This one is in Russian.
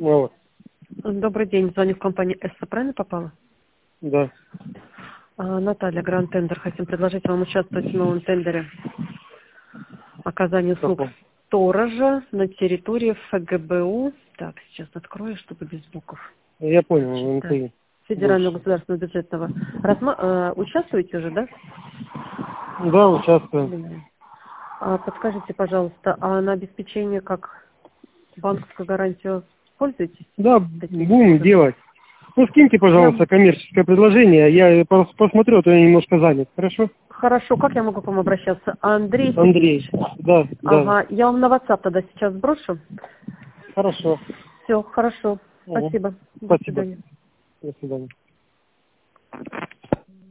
Вот. Добрый день, звоню в компанию «Эсса», правильно попала? Да. Наталья, Гранд Тендер. Хотим предложить вам участвовать в новом тендере оказания услуг Каком? сторожа на территории ФГБУ. Так, сейчас открою, чтобы без букв Я понял, читать. НТИ. Федерального государственного бюджетного. Участвуете уже, да? Да, участвую. Подскажите, пожалуйста, а на обеспечение как банковскую гарантию пользуетесь? Да, Таким будем способом? делать. Ну, скиньте, пожалуйста, коммерческое предложение. Я посмотрю, а то я немножко занят. Хорошо? Хорошо, как я могу к вам обращаться? Андрей Андрей. Сергеевич. Да, да. Ага, я вам на WhatsApp тогда сейчас сброшу. Хорошо. Все, хорошо. Ага. Спасибо. До Спасибо. свидания. До свидания.